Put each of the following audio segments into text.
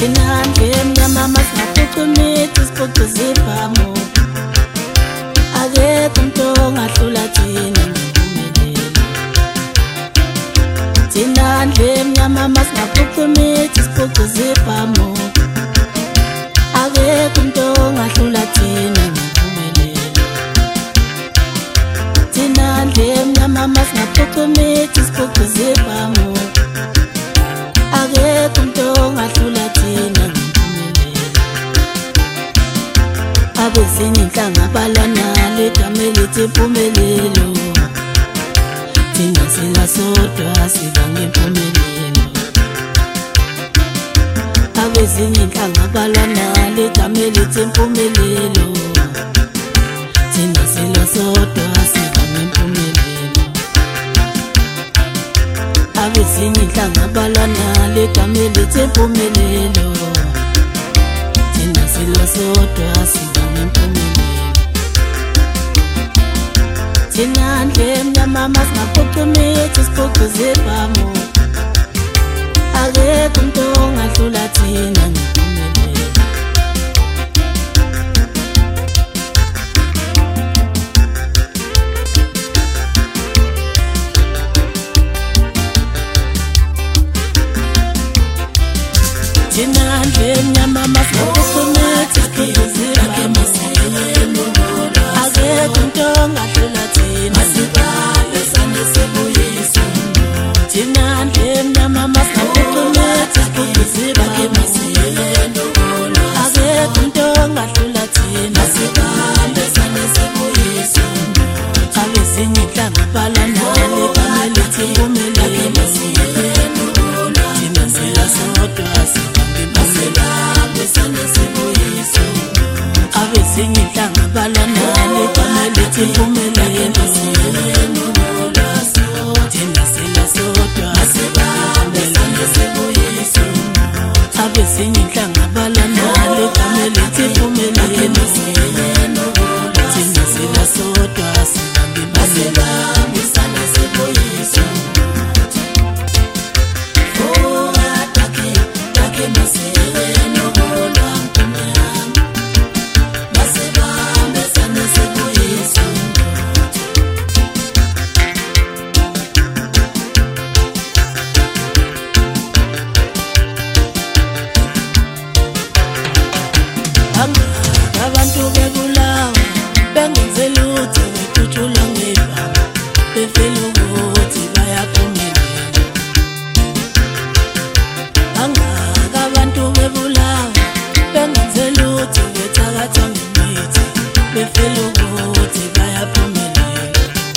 thina ndle mnyama masingaphucumiti isipucu zibhamu akekho umuntu ongahlula thina ngempumelelo thina ndle mnyama masingaphucumiti isipucu zibhamu akekho umuntu ongahlula thina ngempumelelo thina ndle mnyama masingaphucumiti isipucu zibhamu akekho umuntu ongahlula thina ngempumelelo abezinye inhlanga balana legama elithi impumelelo thina silasodwa siba ngempumelelo abezinye inhlanga balana legama elithi impumelelo thina silasodwa siba ngempumelelo abezinye inhlanga balana legama elithi impumelelo thina silasodwa siba ngempumelelo thina ndle mnyama masingaphucumiti isipucu zibhamu akekho umuntu ongahlula thina ngempumelelo thina ndle mnyama masingaphucumiti isipucu zibhamu akekho umuntu ongahlula thina thina ndle mnyama masingaphucumiti isipucu zibhamu akekho umuntu ongahlula thina abezinye inhlanga balana legama elithi impumelelo thina silasodwa siba ngempumelelo abezinye inhlanga balana legama elithi impumelelo thina silasodwa siba ngempumelelo abezinye inhlanga balana legama elithi impumelelo thina silasodwa siba ngempumelelo abantu bebulawa bengenze lutho bethuthula ngevanga befela ukuthi bayaphumelela abantu bebulawa bengenze lutho bethakatha ngemithi befela ukuthi bayaphumelela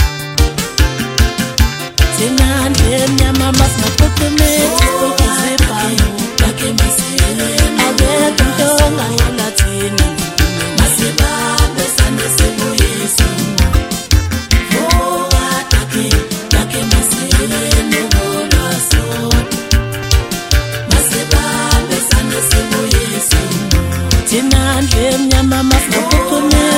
thina ndle mnyama masingaphucumiti isipucu zibhamu akekho umuntu ongahlula thina thina ndle mnyama masingaphucumiti